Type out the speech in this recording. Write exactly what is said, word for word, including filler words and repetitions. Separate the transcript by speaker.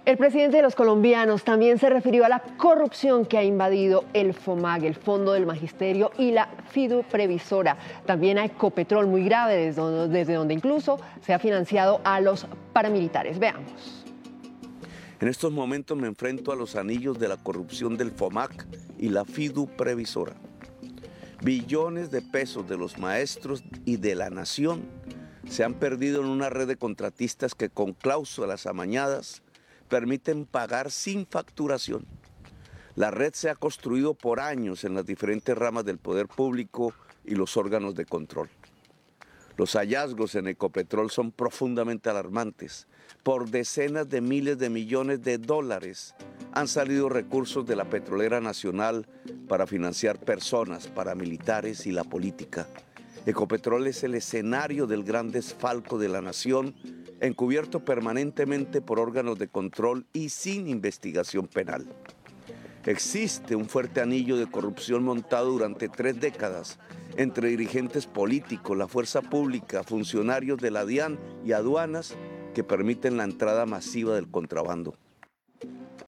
Speaker 1: El presidente de los colombianos también se refirió a la corrupción que ha invadido el FOMAC, el Fondo del Magisterio, y la Fiduprevisora. También a Ecopetrol, muy grave, desde donde, desde donde incluso se ha financiado a los paramilitares. Veamos.
Speaker 2: En estos momentos me enfrento a los anillos de la corrupción del FOMAC y la Fiduprevisora. Billones de pesos de los maestros y de la nación se han perdido en una red de contratistas que con cláusulas amañadas permiten pagar sin facturación. La red se ha construido por años en las diferentes ramas del poder público y los órganos de control. Los hallazgos en Ecopetrol son profundamente alarmantes. Por decenas de miles de millones de dólares han salido recursos de la petrolera nacional para financiar personas, paramilitares y la política. Ecopetrol es el escenario del gran desfalco de la nación, encubierto permanentemente por órganos de control y sin investigación penal. Existe un fuerte anillo de corrupción montado durante tres décadas entre dirigentes políticos, la fuerza pública, funcionarios de la DIAN y aduanas que permiten la entrada masiva del contrabando.